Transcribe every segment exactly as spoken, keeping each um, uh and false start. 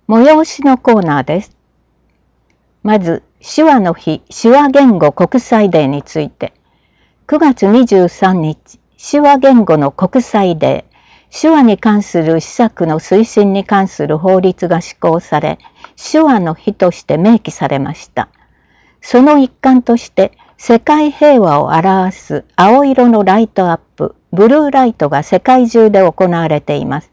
催しのコーナーです。まず、手話の日手話言語国際デーについて、くがつにじゅうさんにち、手話言語の国際デー、手話に関する施策の推進に関する法律が施行され、手話の日として明記されました。その一環として、世界平和を表す青色のライトアップ、ブルーライトが世界中で行われています。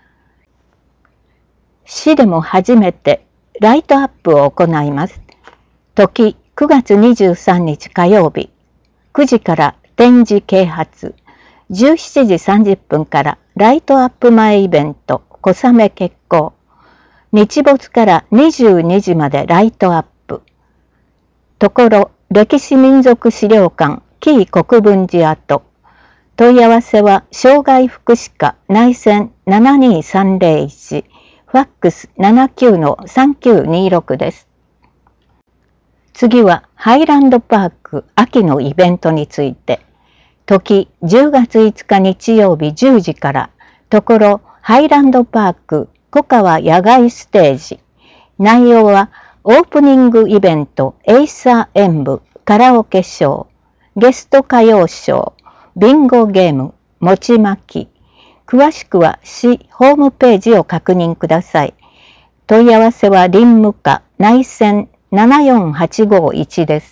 市でも初めてライトアップを行います。時くがつにじゅうさんにち火曜日、くじから展示啓発、じゅうしちじさんじゅっぷんからライトアップ前イベント、小雨決行、日没からにじゅうにじまでライトアップ、ところ歴史民族資料館紀伊国分寺跡、問い合わせは障害福祉課内線ななにさんぜろいち、ファックス ななきゅうのさんきゅうにろく です。次はハイランドパーク秋のイベントについて、時じゅうがついつか日曜日じゅうじから、ところハイランドパーク小川野外ステージ、内容はオープニングイベントエイサー演舞、カラオケショー、ゲスト歌謡ショー、ビンゴゲーム、餅巻き。詳しくは市ホームページを確認ください。問い合わせは林務課内線ななよんはちごいちです。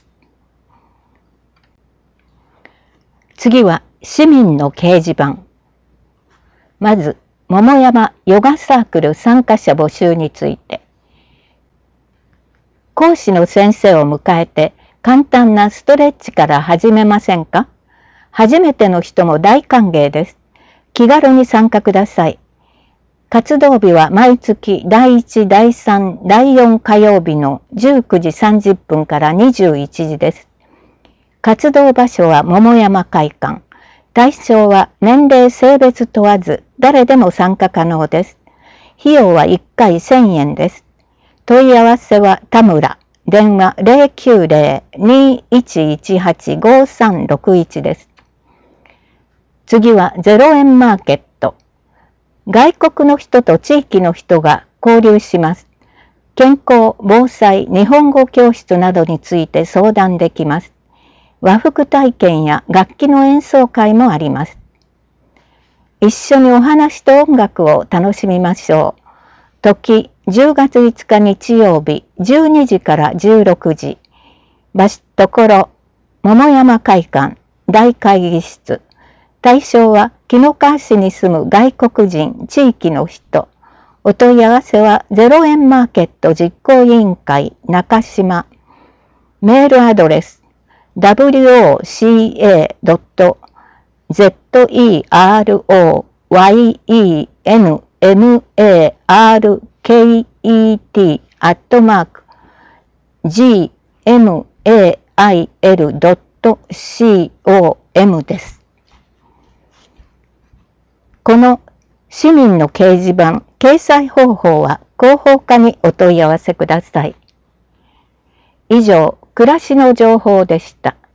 次は市民の掲示板。まず、桃山ヨガサークル参加者募集について。講師の先生を迎えて簡単なストレッチから始めませんか？初めての人も大歓迎です。気軽に参加ください。活動日は毎月だいいち、だいさん、だいよん火曜日のじゅうくじさんじゅっぷんからにじゅういちじです。活動場所は桃山会館。対象は年齢性別問わず誰でも参加可能です。費用はいっかいせんえんです。問い合わせは田村。電話 ゼロきゅうゼロ にいちいちはち ごさんろくいちです。次はゼロえんマーケット。外国の人と地域の人が交流します。健康、防災、日本語教室などについて相談できます。和服体験や楽器の演奏会もあります。一緒にお話と音楽を楽しみましょう。時じゅうがついつか日曜日じゅうにじからじゅうろくじ。場所ところ桃山会館大会議室。対象は紀の川市に住む外国人、地域の人。お問い合わせはゼロえんマーケット実行委員会中島。メールアドレス ダブリューオーシーエードットゼットイーアールオーワイイーエヌエムエーアールケーイーティー アットマーク ジーエムエーアイエルドットコム です。この市民の掲示板、掲載方法は広報課にお問い合わせください。以上、暮らしの情報でした。